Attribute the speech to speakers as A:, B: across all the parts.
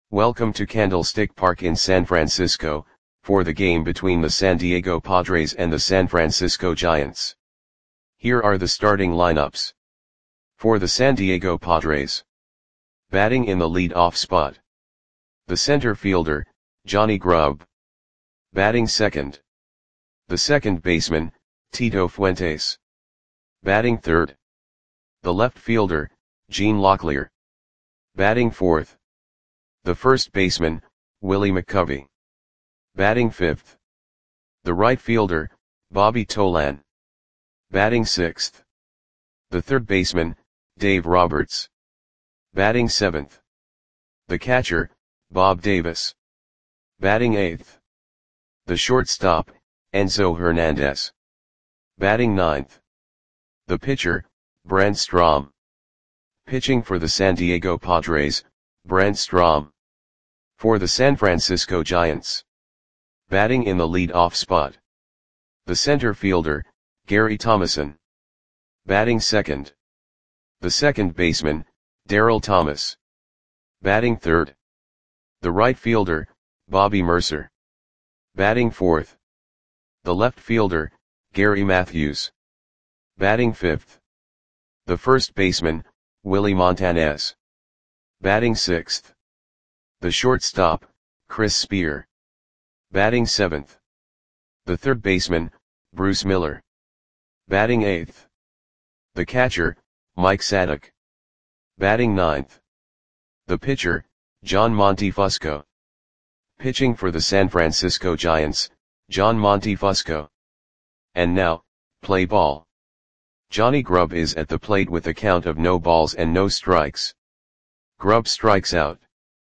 A: Welcome to Candlestick Park in San Francisco, for the game between the San Diego Padres and the San Francisco Giants. Here are the starting lineups. For the San Diego Padres. Batting in the lead-off spot. The center fielder, Johnny Grubb. Batting second. The second baseman, Tito Fuentes. Batting third. The left fielder, Gene Locklear. Batting fourth. The first baseman, Willie McCovey. Batting fifth. The right fielder, Bobby Tolan. Batting sixth. The third baseman, Dave Roberts. Batting seventh. The catcher, Bob Davis. Batting eighth. The shortstop, Enzo Hernandez. Batting ninth. The pitcher, Brent Strom. Pitching for the San Diego Padres, Brent Strom. For the San Francisco Giants. Batting in the lead-off spot. The center fielder, Gary Thomason. Batting second. The second baseman, Darryl Thomas. Batting third. The right fielder, Bobby Mercer. Batting fourth. The left fielder, Gary Matthews. Batting fifth. The first baseman, Willie Montanez. Batting sixth. The shortstop, Chris Spear. Batting seventh. The third baseman, Bruce Miller. Batting eighth. The catcher, Mike Sadek. Batting ninth. The pitcher, John Montefusco. Pitching for the San Francisco Giants, John Montefusco. And now, play ball. Johnny Grubb is at the plate with a count of no balls and no strikes. Grubb strikes out.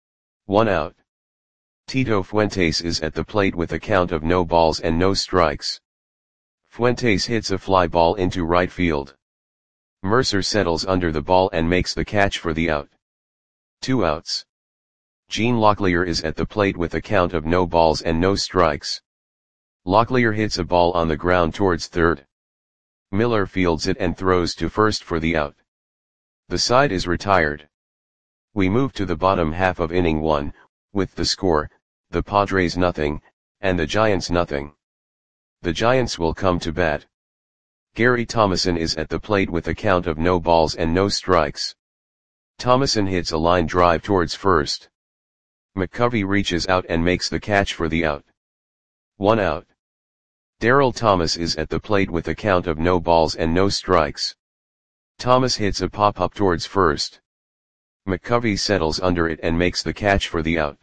A: 1 out. Tito Fuentes is at the plate with a count of no balls and no strikes. Fuentes hits a fly ball into right field. Mercer settles under the ball and makes the catch for the out. 2 outs. Gene Locklear is at the plate with a count of no balls and no strikes. Locklear hits a ball on the ground towards third. Miller fields it and throws to first for the out. The side is retired. We move to the bottom half of inning 1, with the score, the Padres nothing, and the Giants nothing. The Giants will come to bat. Gary Thomason is at the plate with a count of no balls and no strikes. Thomason hits a line drive towards first. McCovey reaches out and makes the catch for the out. 1 out. Darryl Thomas is at the plate with a count of no balls and no strikes. Thomas hits a pop-up towards first. McCovey settles under it and makes the catch for the out.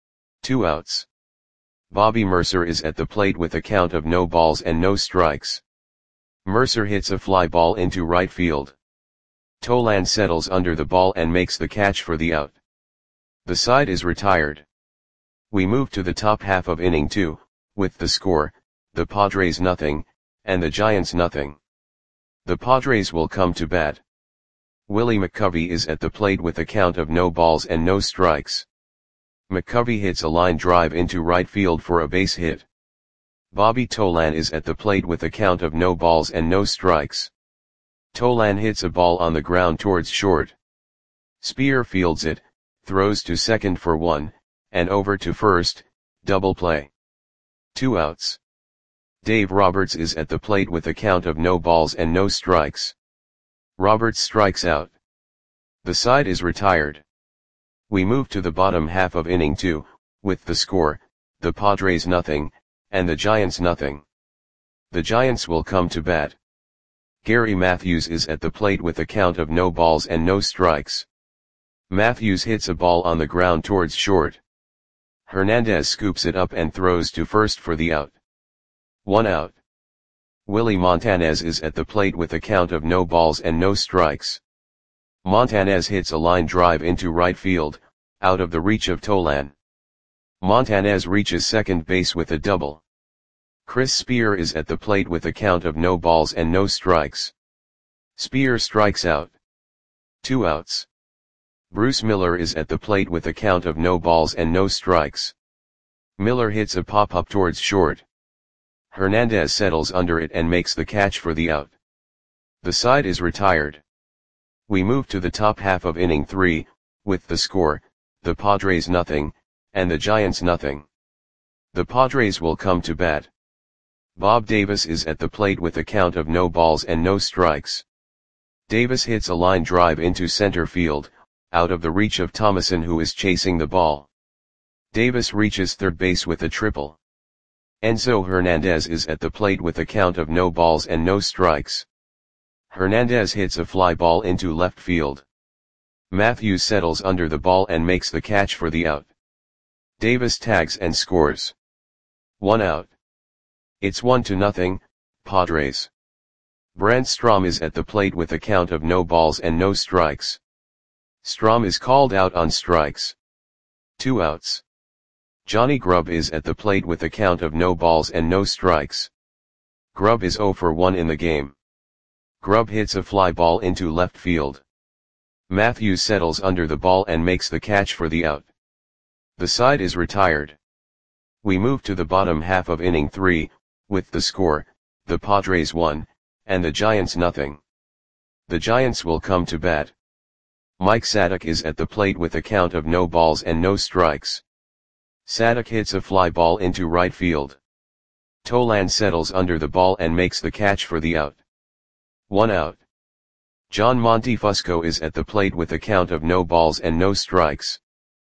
A: 2 outs. Bobby Mercer is at the plate with a count of no balls and no strikes. Mercer hits a fly ball into right field. Tolan settles under the ball and makes the catch for the out. The side is retired. We move to the top half of inning 2, with the score, the Padres nothing, and the Giants nothing. The Padres will come to bat. Willie McCovey is at the plate with a count of no balls and no strikes. McCovey hits a line drive into right field for a base hit. Bobby Tolan is at the plate with a count of no balls and no strikes. Tolan hits a ball on the ground towards short. Spear fields it, throws to second for 1, and over to first, double play. 2 outs. Dave Roberts is at the plate with a count of no balls and no strikes. Roberts strikes out. The side is retired. We move to the bottom half of inning 2, with the score, the Padres nothing, and the Giants nothing. The Giants will come to bat. Gary Matthews is at the plate with a count of no balls and no strikes. Matthews hits a ball on the ground towards short. Hernandez scoops it up and throws to first for the out. 1 out. Willie Montanez is at the plate with a count of no balls and no strikes. Montanez hits a line drive into right field, out of the reach of Tolan. Montanez reaches second base with a double. Chris Spear is at the plate with a count of no balls and no strikes. Spear strikes out. 2 outs. Bruce Miller is at the plate with a count of no balls and no strikes. Miller hits a pop-up towards short. Hernandez settles under it and makes the catch for the out. The side is retired. We move to the top half of inning 3, with the score, the Padres nothing, and the Giants nothing. The Padres will come to bat. Bob Davis is at the plate with a count of no balls and no strikes. Davis hits a line drive into center field, out of the reach of Thomason, who is chasing the ball. Davis reaches third base with a triple. Enzo Hernandez is at the plate with a count of no balls and no strikes. Hernandez hits a fly ball into left field. Matthews settles under the ball and makes the catch for the out. Davis tags and scores. 1 out. It's 1-0, Padres. Brent Strom is at the plate with a count of no balls and no strikes. Strom is called out on strikes. 2 outs. Johnny Grubb is at the plate with a count of no balls and no strikes. Grubb is 0 for 1 in the game. Grubb hits a fly ball into left field. Matthews settles under the ball and makes the catch for the out. The side is retired. We move to the bottom half of inning 3, with the score, the Padres 1, and the Giants nothing. The Giants will come to bat. Mike Sadek is at the plate with a count of no balls and no strikes. Sadek hits a fly ball into right field. Tolan settles under the ball and makes the catch for the out. 1 out. John Montefusco is at the plate with a count of no balls and no strikes.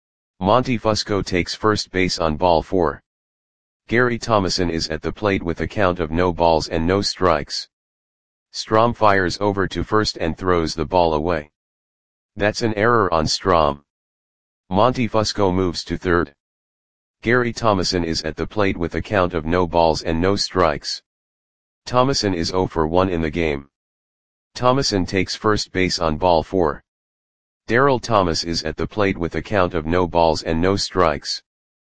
A: Montefusco takes first base on ball 4. Gary Thomason is at the plate with a count of no balls and no strikes. Strom fires over to first and throws the ball away. That's an error on Strom. Montefusco moves to third. Gary Thomason is at the plate with a count of no balls and no strikes. Thomason is 0 for 1 in the game. Thomason takes first base on ball 4. Darryl Thomas is at the plate with a count of no balls and no strikes.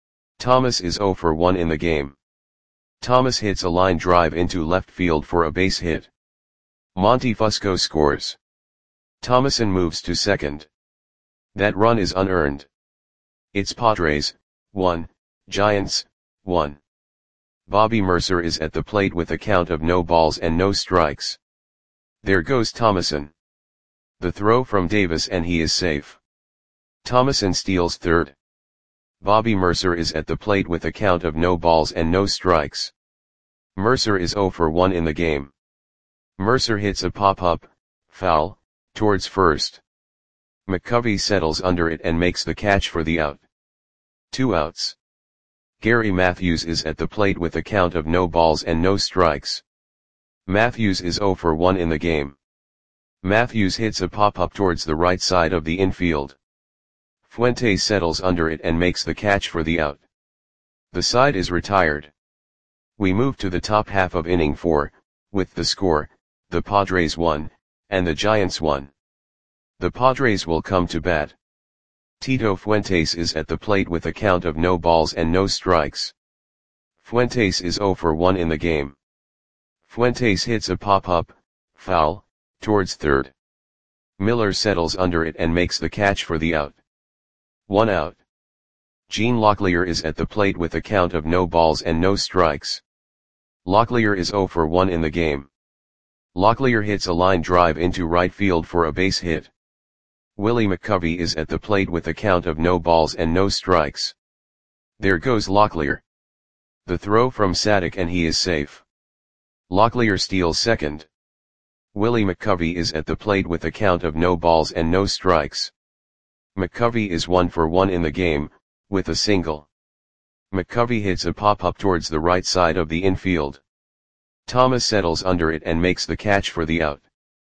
A: Thomas is 0 for 1 in the game. Thomas hits a line drive into left field for a base hit. Montefusco scores. Thomason moves to second. That run is unearned. It's Padres 1, Giants 1. Bobby Mercer is at the plate with a count of no balls and no strikes. There goes Thomason. The throw from Davis and he is safe. Thomason steals third. Bobby Mercer is at the plate with a count of no balls and no strikes. Mercer is 0 for 1 in the game. Mercer hits a pop-up, foul, towards first. McCovey settles under it and makes the catch for the out. 2 outs. Gary Matthews is at the plate with a count of no balls and no strikes. Matthews is 0 for 1 in the game. Matthews hits a pop-up towards the right side of the infield. Fuentes settles under it and makes the catch for the out. The side is retired. We move to the top half of inning 4, with the score, the Padres 1, and the Giants 1. The Padres will come to bat. Tito Fuentes is at the plate with a count of no balls and no strikes. Fuentes is 0 for 1 in the game. Fuentes hits a pop-up, foul, towards third. Miller settles under it and makes the catch for the out. 1 out. Gene Locklear is at the plate with a count of no balls and no strikes. Locklear is 0 for 1 in the game. Locklear hits a line drive into right field for a base hit. Willie McCovey is at the plate with a count of no balls and no strikes. There goes Locklear. The throw from Sadek and he is safe. Locklear steals second. Willie McCovey is at the plate with a count of no balls and no strikes. McCovey is 1 for 1 in the game, with a single. McCovey hits a pop-up towards the right side of the infield. Thomas settles under it and makes the catch for the out.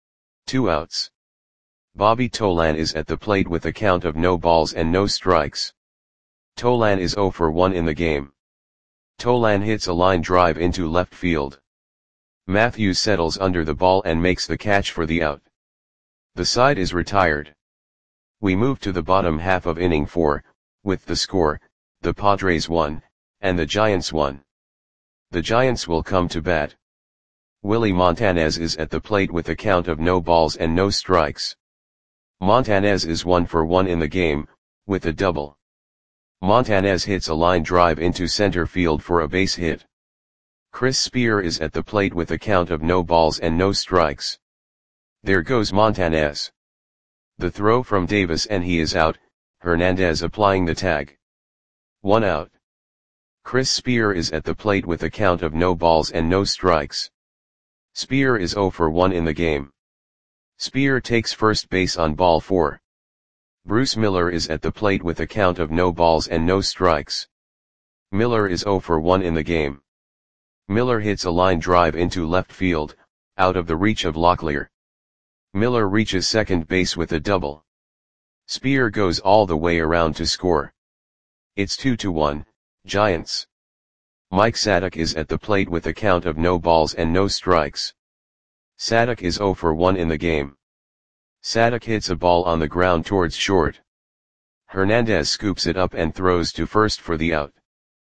A: 2 outs. Bobby Tolan is at the plate with a count of no balls and no strikes. Tolan is 0 for 1 in the game. Tolan hits a line drive into left field. Matthews settles under the ball and makes the catch for the out. The side is retired. We move to the bottom half of inning 4, with the score, the Padres 1, and the Giants 1. The Giants will come to bat. Willie Montanez is at the plate with a count of no balls and no strikes. Montanez is 1 for 1 in the game, with a double. Montanez hits a line drive into center field for a base hit. Chris Spear is at the plate with a count of no balls and no strikes. There goes Montanez. The throw from Davis and he is out. Hernandez applying the tag. 1 out. Chris Spear is at the plate with a count of no balls and no strikes. Spear is 0 for 1 in the game. Spear takes first base on ball 4. Bruce Miller is at the plate with a count of no balls and no strikes. Miller is 0 for 1 in the game. Miller hits a line drive into left field, out of the reach of Locklear. Miller reaches second base with a double. Spear goes all the way around to score. It's 2-1, Giants. Mike Sadek is at the plate with a count of no balls and no strikes. Sadek is 0 for 1 in the game. Sadek hits a ball on the ground towards short. Hernandez scoops it up and throws to first for the out.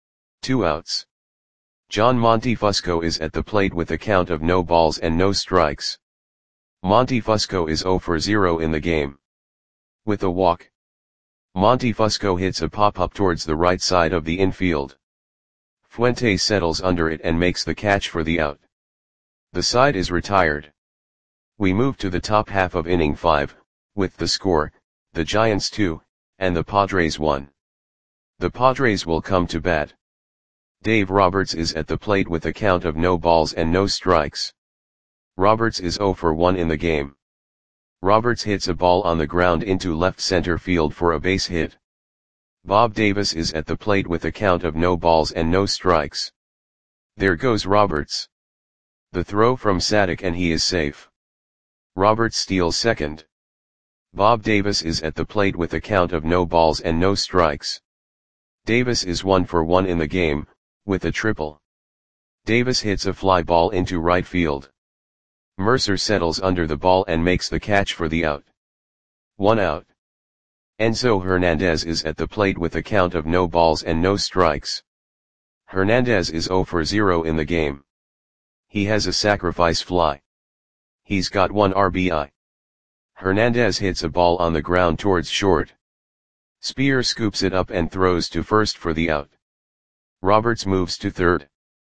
A: 2 outs. John Montefusco is at the plate with a count of no balls and no strikes. Montefusco is 0 for 0 in the game. With a walk, Montefusco hits a pop-up towards the right side of the infield. Fuentes settles under it and makes the catch for the out. The side is retired. We move to the top half of inning 5, with the score, the Giants 2, and the Padres 1. The Padres will come to bat. Dave Roberts is at the plate with a count of no balls and no strikes. Roberts is 0 for 1 in the game. Roberts hits a ball on the ground into left center field for a base hit. Bob Davis is at the plate with a count of no balls and no strikes. There goes Roberts. The throw from Sadek and he is safe. Roberts steals second. Bob Davis is at the plate with a count of no balls and no strikes. Davis is 1 for 1 in the game, with a triple. Davis hits a fly ball into right field. Mercer settles under the ball and makes the catch for the out. 1 out. Enzo Hernandez is at the plate with a count of no balls and no strikes. Hernandez is 0 for 0 in the game. He has a sacrifice fly. He's got 1 RBI. Hernandez hits a ball on the ground towards short. Spear scoops it up and throws to first for the out. Roberts moves to third.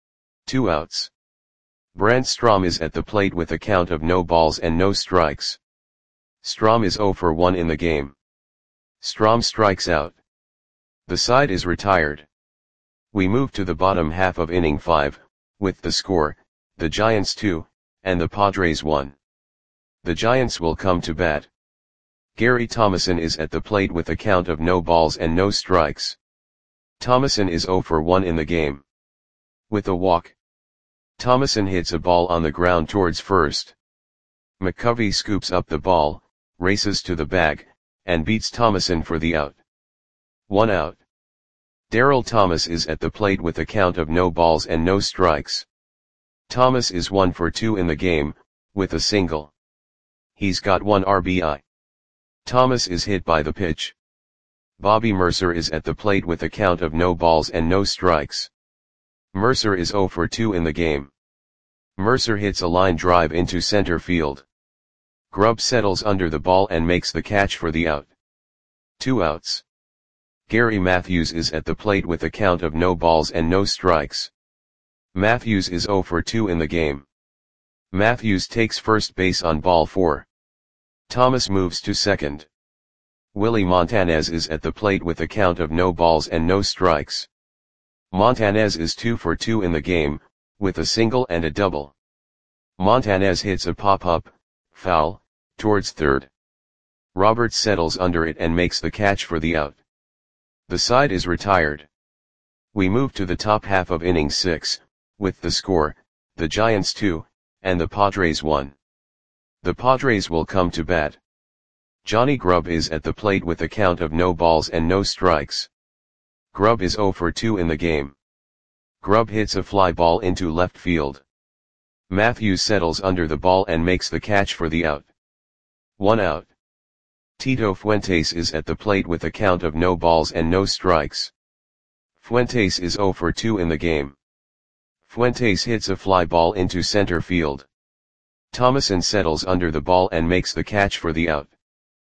A: 2 outs. Brent Strom is at the plate with a count of no balls and no strikes. Strom is 0 for 1 in the game. Strom strikes out. The side is retired. We move to the bottom half of inning 5, with the score, the Giants 2, and the Padres 1. The Giants will come to bat. Gary Thomason is at the plate with a count of no balls and no strikes. Thomason is 0 for 1 in the game. With a walk, Thomason hits a ball on the ground towards first. McCovey scoops up the ball, races to the bag, and beats Thomason for the out. 1 out. Darryl Thomas is at the plate with a count of no balls and no strikes. Thomas is 1 for 2 in the game, with a single. He's got 1 RBI. Thomas is hit by the pitch. Bobby Mercer is at the plate with a count of no balls and no strikes. Mercer is 0 for 2 in the game. Mercer hits a line drive into center field. Grubb settles under the ball and makes the catch for the out. 2 outs. Gary Matthews is at the plate with a count of no balls and no strikes. Matthews is 0 for 2 in the game. Matthews takes first base on ball 4. Thomas moves to second. Willie Montanez is at the plate with a count of no balls and no strikes. Montanez is 2 for 2 in the game, with a single and a double. Montanez hits a pop-up, foul, towards third. Roberts settles under it and makes the catch for the out. The side is retired. We move to the top half of inning 6, with the score, the Giants 2, and the Padres 1. The Padres will come to bat. Johnny Grubb is at the plate with a count of no balls and no strikes. Grubb is 0 for 2 in the game. Grubb hits a fly ball into left field. Matthews settles under the ball and makes the catch for the out. 1 out. Tito Fuentes is at the plate with a count of no balls and no strikes. Fuentes is 0 for 2 in the game. Fuentes hits a fly ball into center field. Thomason settles under the ball and makes the catch for the out.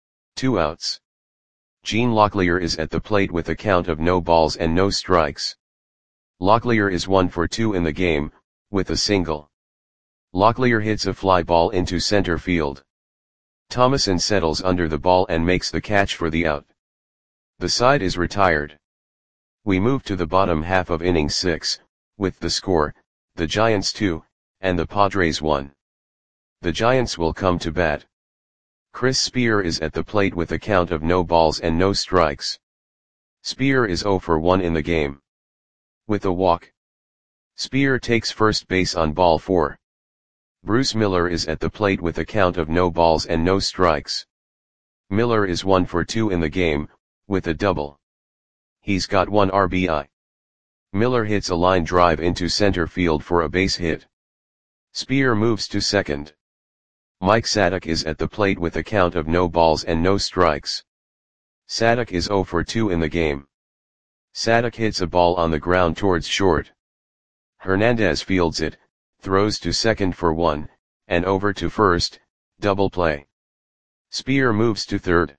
A: 2 outs. Gene Locklear is at the plate with a count of no balls and no strikes. Locklear is 1 for 2 in the game, with a single. Locklear hits a fly ball into center field. Thomason settles under the ball and makes the catch for the out. The side is retired. We move to the bottom half of inning 6, with the score, the Giants 2, and the Padres 1. The Giants will come to bat. Chris Spear is at the plate with a count of no balls and no strikes. Spear is 0 for 1 in the game. With a walk. Spear takes first base on ball 4. Bruce Miller is at the plate with a count of no balls and no strikes. Miller is 1 for 2 in the game, with a double. He's got 1 RBI. Miller hits a line drive into center field for a base hit. Spear moves to second. Mike Sadek is at the plate with a count of no balls and no strikes. Sadek is 0 for 2 in the game. Sadek hits a ball on the ground towards short. Hernandez fields it, throws to second for 1, and over to first, double play. Spear moves to third.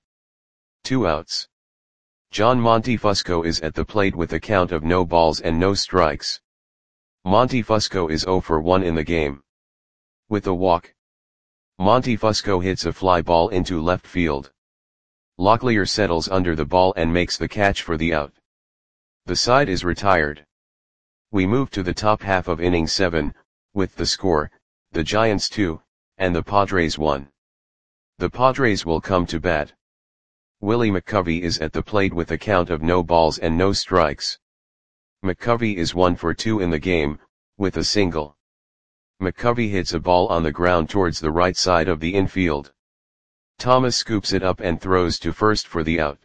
A: 2 outs. John Montefusco is at the plate with a count of no balls and no strikes. Montefusco is 0 for 1 in the game. With a walk. Montefusco hits a fly ball into left field. Locklear settles under the ball and makes the catch for the out. The side is retired. We move to the top half of inning 7, with the score, the Giants 2, and the Padres 1. The Padres will come to bat. Willie McCovey is at the plate with a count of no balls and no strikes. McCovey is 1 for 2 in the game, with a single. McCovey hits a ball on the ground towards the right side of the infield. Thomas scoops it up and throws to first for the out.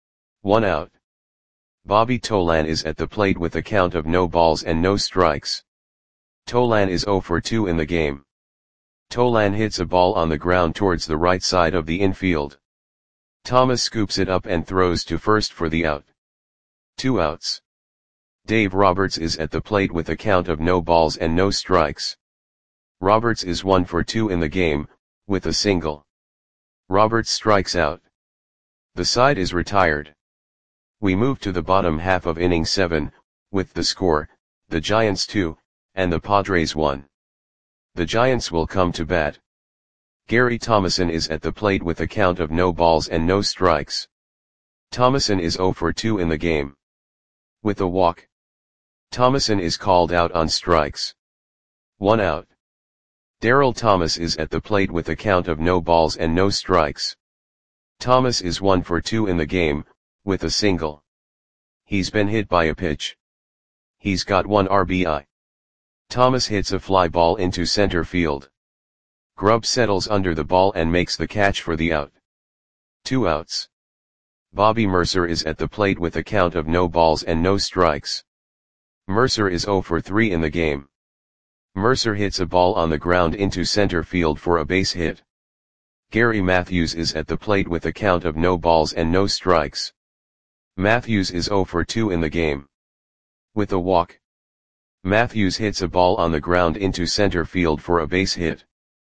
A: 1 out. Bobby Tolan is at the plate with a count of no balls and no strikes. Tolan is 0 for 2 in the game. Tolan hits a ball on the ground towards the right side of the infield. Thomas scoops it up and throws to first for the out. 2 outs. Dave Roberts is at the plate with a count of no balls and no strikes. Roberts is 1 for 2 in the game, with a single. Roberts strikes out. The side is retired. We move to the bottom half of inning 7, with the score, the Giants 2, and the Padres 1. The Giants will come to bat. Gary Thomason is at the plate with a count of no balls and no strikes. Thomason is 0 for 2 in the game. With a walk. Thomason is called out on strikes. 1 out. Darryl Thomas is at the plate with a count of no balls and no strikes. Thomas is 1 for 2 in the game, with a single. He's been hit by a pitch. He's got 1 RBI. Thomas hits a fly ball into center field. Grubb settles under the ball and makes the catch for the out. 2 outs. Bobby Mercer is at the plate with a count of no balls and no strikes. Mercer is 0 for 3 in the game. Mercer hits a ball on the ground into center field for a base hit. Gary Matthews is at the plate with a count of no balls and no strikes. Matthews is 0 for 2 in the game. With a walk. Matthews hits a ball on the ground into center field for a base hit.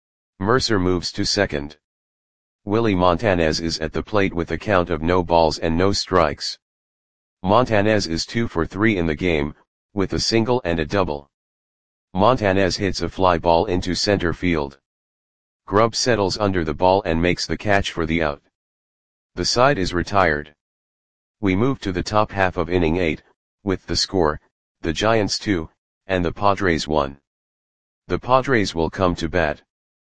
A: Mercer moves to second. Willie Montanez is at the plate with a count of no balls and no strikes. Montanez is 2 for 3 in the game, with a single and a double. Montanez hits a fly ball into center field. Grubb settles under the ball and makes the catch for the out. The side is retired. We move to the top half of inning 8, with the score, the Giants 2, and the Padres 1. The Padres will come to bat.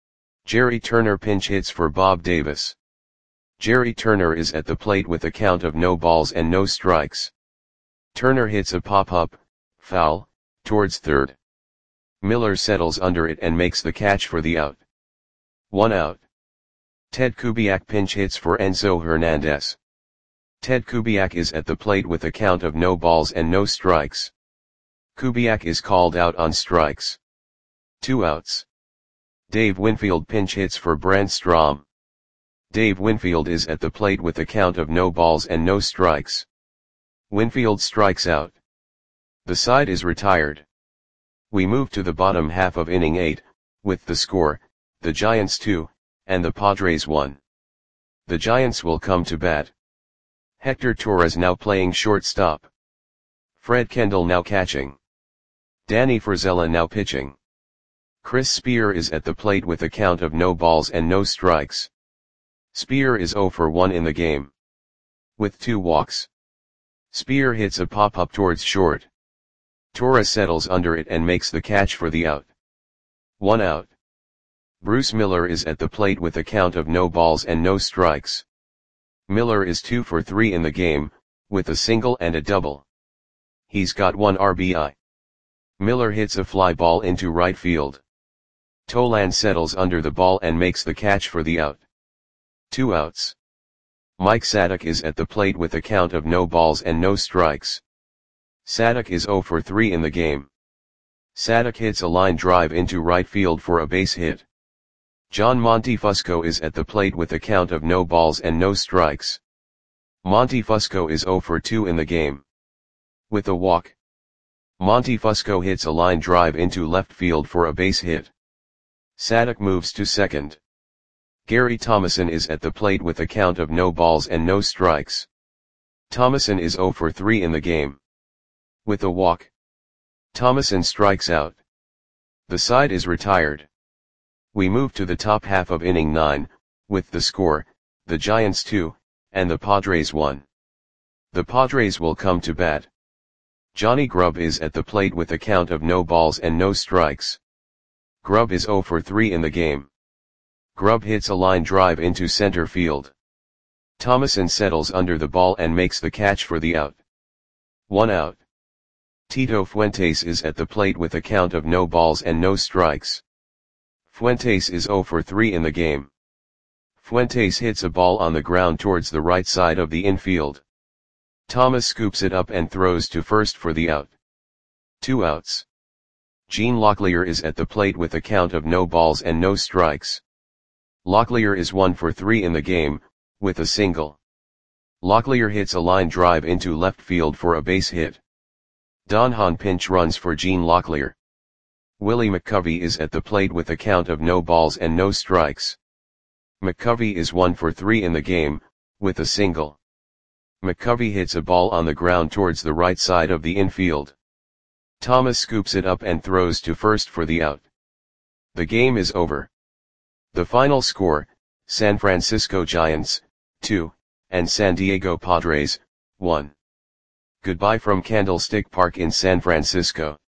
A: Jerry Turner pinch hits for Bob Davis. Jerry Turner is at the plate with a count of no balls and no strikes. Turner hits a pop-up, foul, towards third. Miller settles under it and makes the catch for the out. 1 out. Ted Kubiak pinch hits for Enzo Hernandez. Ted Kubiak is at the plate with a count of no balls and no strikes. Kubiak is called out on strikes. 2 outs. Dave Winfield pinch hits for Brant Strom. Dave Winfield is at the plate with a count of no balls and no strikes. Winfield strikes out. The side is retired. We move to the bottom half of inning 8, with the score, the Giants 2, and the Padres 1. The Giants will come to bat. Hector Torres now playing shortstop. Fred Kendall now catching. Danny Frizella now pitching. Chris Spear is at the plate with a count of no balls and no strikes. Spear is 0 for 1 in the game. with 2 walks. Spear hits a pop-up towards short. Torres settles under it and makes the catch for the out. 1 out. Bruce Miller is at the plate with a count of no balls and no strikes. Miller is 2 for 3 in the game, with a single and a double. He's got 1 RBI. Miller hits a fly ball into right field. Tolan settles under the ball and makes the catch for the out. 2 outs. Mike Sadek is at the plate with a count of no balls and no strikes. Sadek is 0 for 3 in the game. Sadek hits a line drive into right field for a base hit. John Montefusco is at the plate with a count of no balls and no strikes. Montefusco is 0 for 2 in the game. With a walk. Montefusco hits a line drive into left field for a base hit. Sadek moves to second. Gary Thomason is at the plate with a count of no balls and no strikes. Thomason is 0 for 3 in the game. With a walk. Thomason strikes out. The side is retired. We move to the top half of inning 9, with the score, the Giants 2, and the Padres 1. The Padres will come to bat. Johnny Grubb is at the plate with a count of no balls and no strikes. Grubb is 0 for 3 in the game. Grubb hits a line drive into center field. Thomason settles under the ball and makes the catch for the out. 1 out. Tito Fuentes is at the plate with a count of no balls and no strikes. Fuentes is 0 for 3 in the game. Fuentes hits a ball on the ground towards the right side of the infield. Thomas scoops it up and throws to first for the out. 2 outs. Gene Locklear is at the plate with a count of no balls and no strikes. Locklear is 1 for 3 in the game, with a single. Locklear hits a line drive into left field for a base hit. Don Hahn pinch runs for Gene Locklear. Willie McCovey is at the plate with a count of no balls and no strikes. McCovey is 1 for 3 in the game, with a single. McCovey hits a ball on the ground towards the right side of the infield. Thomas scoops it up and throws to first for the out. The game is over. The final score, San Francisco Giants, 2, and San Diego Padres, 1. Goodbye from Candlestick Park in San Francisco.